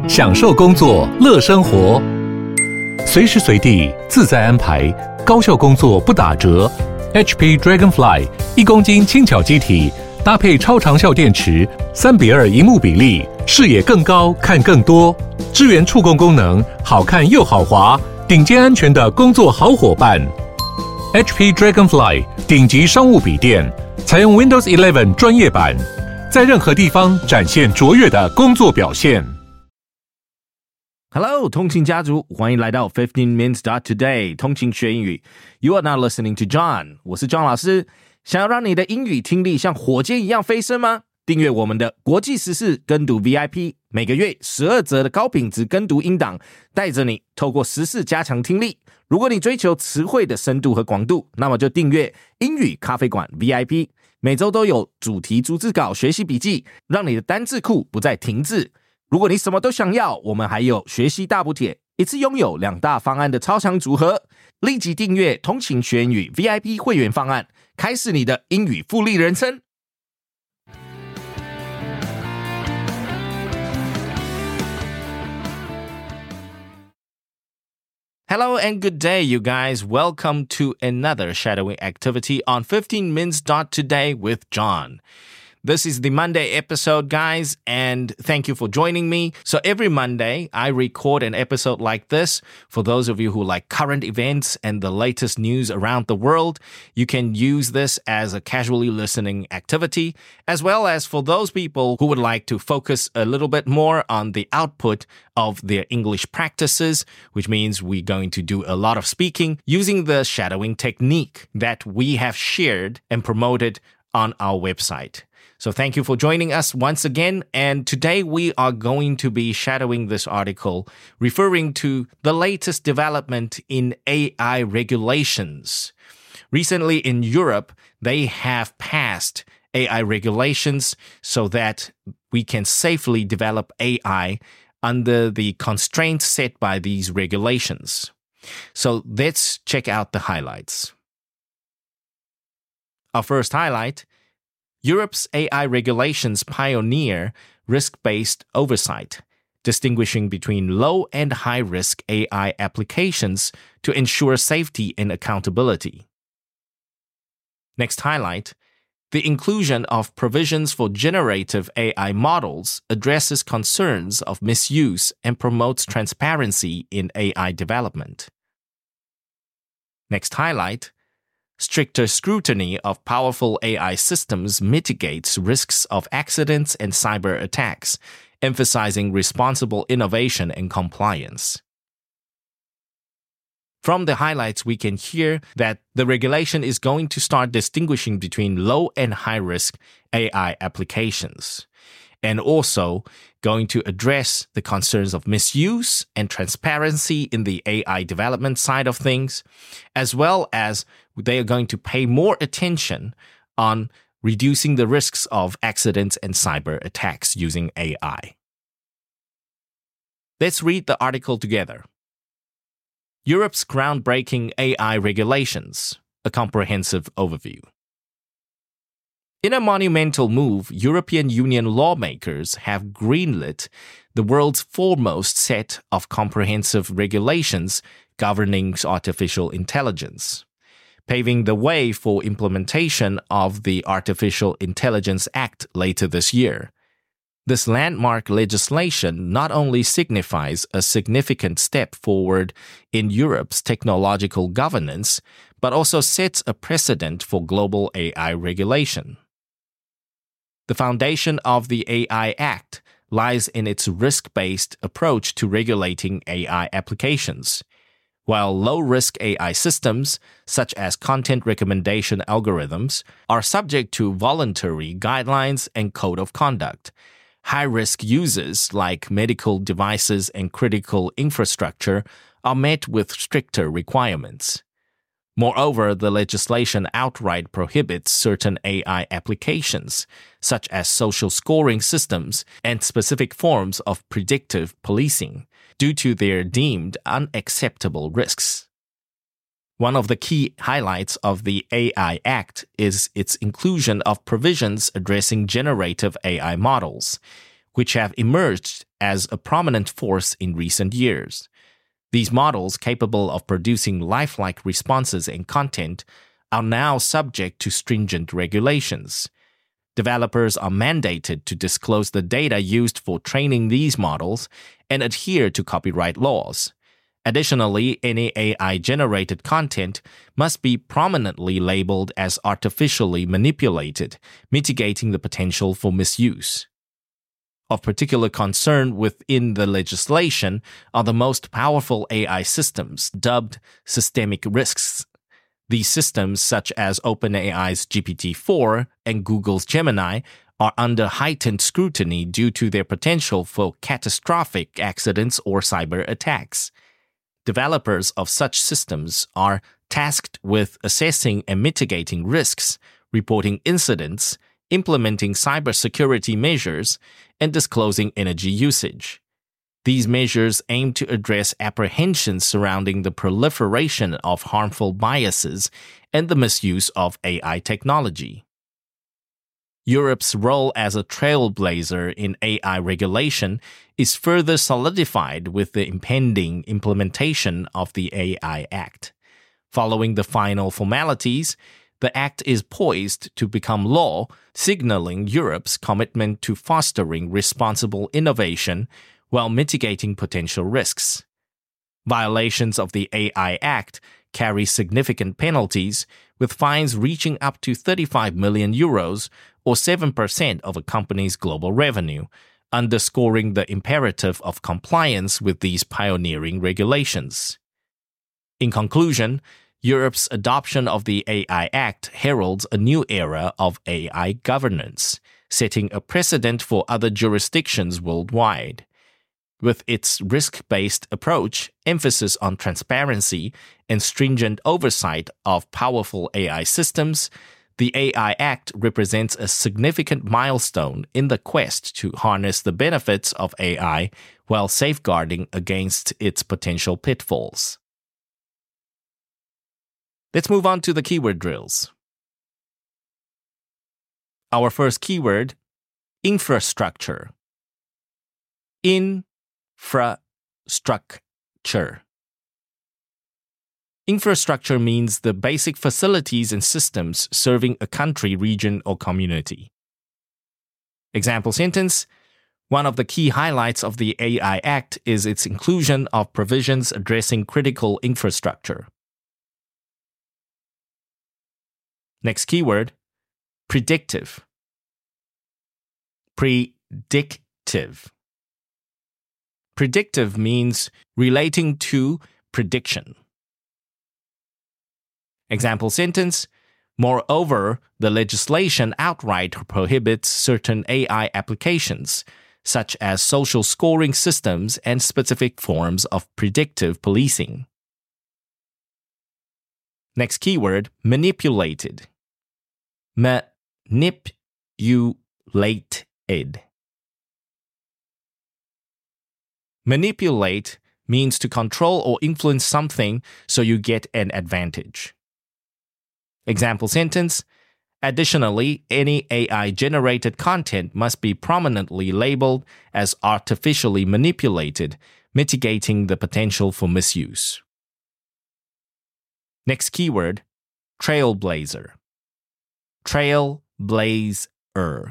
享受工作，乐生活，随时随地自在安排，高效工作不打折。HP Dragonfly 1公斤轻巧机体，搭配超长效电池，3:2萤幕比例，视野更高，看更多，支援触控功能，好看又好滑，顶尖安全的工作好伙伴。HP Dragonfly 顶级商务笔电，采用 Windows 11专业版，在任何地方展现卓越的工作表现。 Hello, 通勤家族，欢迎来到15 Minutes Today 通勤学英语。You are now listening to John， 我是 John 老师。想要让你的英语听力像火箭一样飞升吗？订阅我们的国际时事跟读 VIP， 每个月12则的高品质跟读音档，带着你透过时事加强听力。如果你追求词汇的深度和广度，那么就订阅英语咖啡馆 VIP， 每周都有主题逐字稿学习笔记，让你的单字库不再停滞。如果你什么都想要，我们还有学习大补帖，一次拥有2大方案的超强组合。立即订阅通勤学英语 VIP 会员方案，开始你的英语复利人生。Hello and good day, you guys. Welcome to another shadowing activity on 15 Minutes Today with John. This is the Monday episode, guys, and thank you for joining me. So every Monday, I record an episode like this. For those of you who like current events and the latest news around the world, you can use this as a casually listening activity, as well as for those people who would like to focus a little bit more on the output of their English practices, which means we're going to do a lot of speaking using the shadowing technique that we have shared and promoted on our website. So thank you for joining us once again. And today we are going to be shadowing this article referring to the latest development in AI regulations. Recently in Europe, they have passed AI regulations so that we can safely develop AI under the constraints set by these regulations. So let's check out the highlights. Our first highlight: Europe's AI regulations pioneer risk-based oversight, distinguishing between low and high-risk AI applications to ensure safety and accountability. Next highlight: the inclusion of provisions for generative AI models addresses concerns of misuse and promotes transparency in AI development. Next highlight: stricter scrutiny of powerful AI systems mitigates risks of accidents and cyber attacks, emphasizing responsible innovation and compliance. From the highlights, we can hear that the regulation is going to start distinguishing between low and high-risk AI applications, and also going to address the concerns of misuse and transparency in the AI development side of things, as well as they are going to pay more attention on reducing the risks of accidents and cyber attacks using AI. Let's read the article together. Europe's groundbreaking AI regulations, a comprehensive overview. In a monumental move, European Union lawmakers have greenlit the world's foremost set of comprehensive regulations governing artificial intelligence, paving the way for implementation of the Artificial Intelligence Act later this year. This landmark legislation not only signifies a significant step forward in Europe's technological governance, but also sets a precedent for global AI regulation. The foundation of the AI Act lies in its risk-based approach to regulating AI applications. While low-risk AI systems, such as content recommendation algorithms, are subject to voluntary guidelines and code of conduct, high-risk users like medical devices and critical infrastructure are met with stricter requirements. Moreover, the legislation outright prohibits certain AI applications, such as social scoring systems and specific forms of predictive policing, due to their deemed unacceptable risks. One of the key highlights of the AI Act is its inclusion of provisions addressing generative AI models, which have emerged as a prominent force in recent years. These models, capable of producing lifelike responses and content, are now subject to stringent regulations. Developers are mandated to disclose the data used for training these models and adhere to copyright laws. Additionally, any AI-generated content must be prominently labeled as artificially manipulated, mitigating the potential for misuse. Of particular concern within the legislation are the most powerful AI systems, dubbed systemic risks. These systems, such as OpenAI's GPT-4 and Google's Gemini, are under heightened scrutiny due to their potential for catastrophic accidents or cyber attacks. Developers of such systems are tasked with assessing and mitigating risks, reporting incidents, implementing cybersecurity measures, and disclosing energy usage. These measures aim to address apprehensions surrounding the proliferation of harmful biases and the misuse of AI technology. Europe's role as a trailblazer in AI regulation is further solidified with the impending implementation of the AI Act. Following the final formalities, the Act is poised to become law, signaling Europe's commitment to fostering responsible innovation while mitigating potential risks. Violations of the AI Act carry significant penalties, with fines reaching up to 35 million euros or 7% of a company's global revenue, underscoring the imperative of compliance with these pioneering regulations. In conclusion, Europe's adoption of the AI Act heralds a new era of AI governance, setting a precedent for other jurisdictions worldwide. With its risk-based approach, emphasis on transparency, and stringent oversight of powerful AI systems, the AI Act represents a significant milestone in the quest to harness the benefits of AI while safeguarding against its potential pitfalls. Let's move on to the keyword drills. Our first keyword, infrastructure. Infrastructure. Infrastructure means the basic facilities and systems serving a country, region, or community. Example sentence: one of the key highlights of the AI Act is its inclusion of provisions addressing critical infrastructure. Next keyword, predictive. Predictive. Predictive means relating to prediction. Example sentence: moreover, the legislation outright prohibits certain AI applications, such as social scoring systems and specific forms of predictive policing. Next keyword, manipulated. Manipulated. Manipulate means to control or influence something so you get an advantage. Example sentence: additionally, any AI-generated content must be prominently labeled as artificially manipulated, mitigating the potential for misuse. Next keyword, trailblazer. Trailblazer.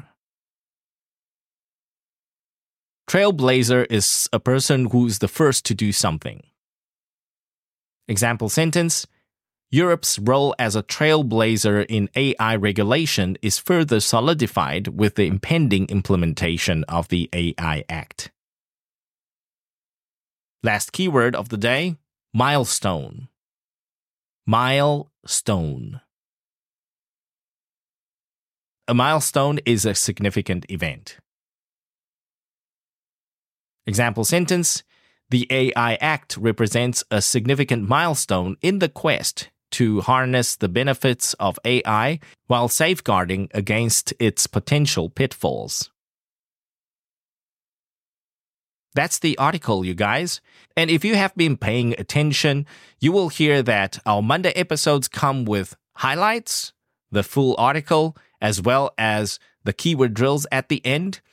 Trailblazer is a person who is the first to do something. Example sentence: Europe's role as a trailblazer in AI regulation is further solidified with the impending implementation of the AI Act. Last keyword of the day, milestone. Milestone. A milestone is a significant event. Example sentence: the AI Act represents a significant milestone in the quest to harness the benefits of AI while safeguarding against its potential pitfalls. That's the article, you guys. And if you have been paying attention, you will hear that our Monday episodes come with highlights, the full article, as well as the keyword drills at the end.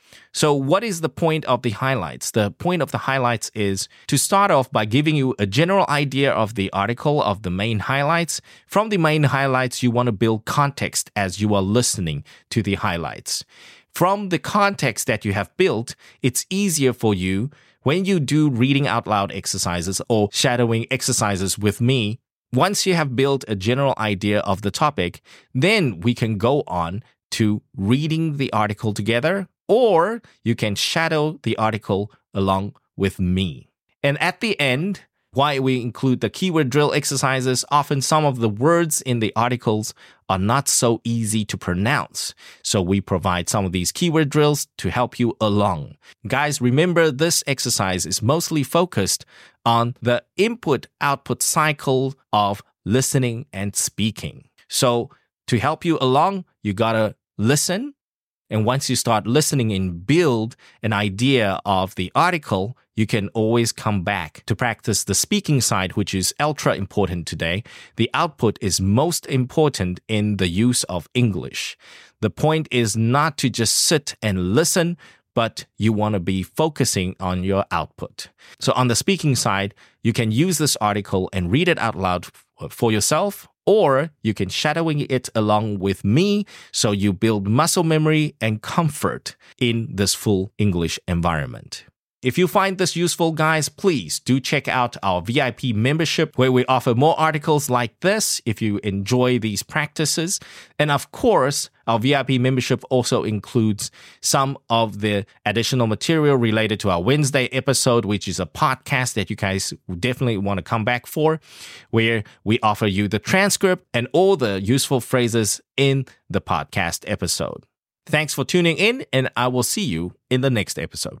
So what is the point of the highlights? The point of the highlights is to start off by giving you a general idea of the article, of the main highlights. From the main highlights, you want to build context as you are listening to the highlights. From the context that you have built, it's easier for you when you do reading out loud exercises or shadowing exercises with me. Once you have built a general idea of the topic, then we can go on to reading the article together, or you can shadow the article along with me. And at the end, why we include the keyword drill exercises, often some of the words in the articles are not so easy to pronounce. So we provide some of these keyword drills to help you along. Guys, remember this exercise is mostly focused on the input-output cycle of listening and speaking. So to help you along, you gotta listen. And once you start listening and build an idea of the article, you can always come back to practice the speaking side, which is ultra important today. The output is most important in the use of English. The point is not to just sit and listen, but you want to be focusing on your output. So on the speaking side, you can use this article and read it out loud for yourself, or you can shadowing it along with me so you build muscle memory and comfort in this full English environment. If you find this useful, guys, please do check out our VIP membership where we offer more articles like this if you enjoy these practices. And of course, our VIP membership also includes some of the additional material related to our Wednesday episode, which is a podcast that you guys definitely want to come back for, where we offer you the transcript and all the useful phrases in the podcast episode. Thanks for tuning in, and I will see you in the next episode.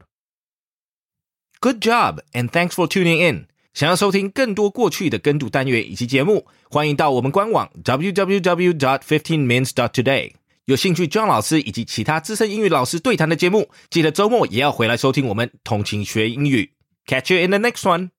Good job, and thanks for tuning in. 想要收听更多过去的跟读单元以及节目，欢迎到我们官网 www.15mins.today。有兴趣 John 老师以及其他资深英语老师对谈的节目，记得周末也要回来收听我们通勤学英语。Catch you in the next one.